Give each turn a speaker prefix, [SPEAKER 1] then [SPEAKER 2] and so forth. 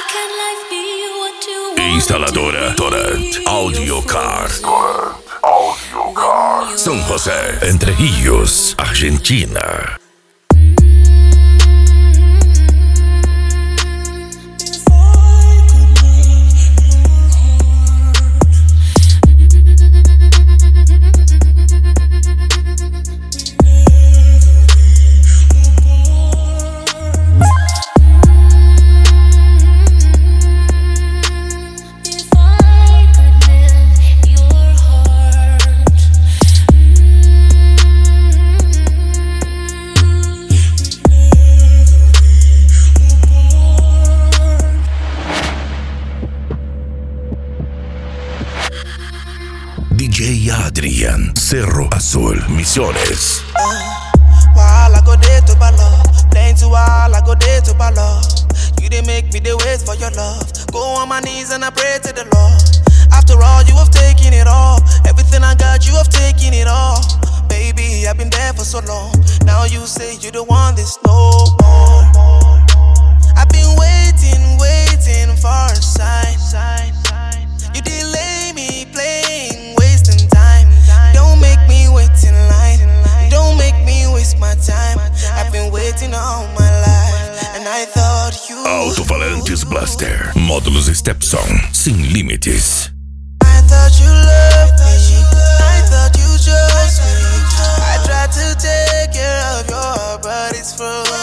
[SPEAKER 1] Instaladora Torrent Audio Car. São José, Entre Rios, Argentina. DJ Adrian, Cerro Azul, Misiones.
[SPEAKER 2] While I go there to ball, playing to while I go there to ball. You didn't make me the wait for your love. Go on my knees and I pray to the Lord. After all, you have taken it all. Everything I got, you have taken it all. Baby, I've been there for so long. Now you say you don't want this no more. I've been waiting for a sign. You delay me playing, wasting time. Don't make me wait in line. Don't make me waste my time. I've been waiting all my life, and I thought you.
[SPEAKER 1] Alto-falantes Blaster, módulos Stepson, sem limites.
[SPEAKER 2] I thought you loved me. I thought you chose me. I tried to take care of your heart, but it's frozen.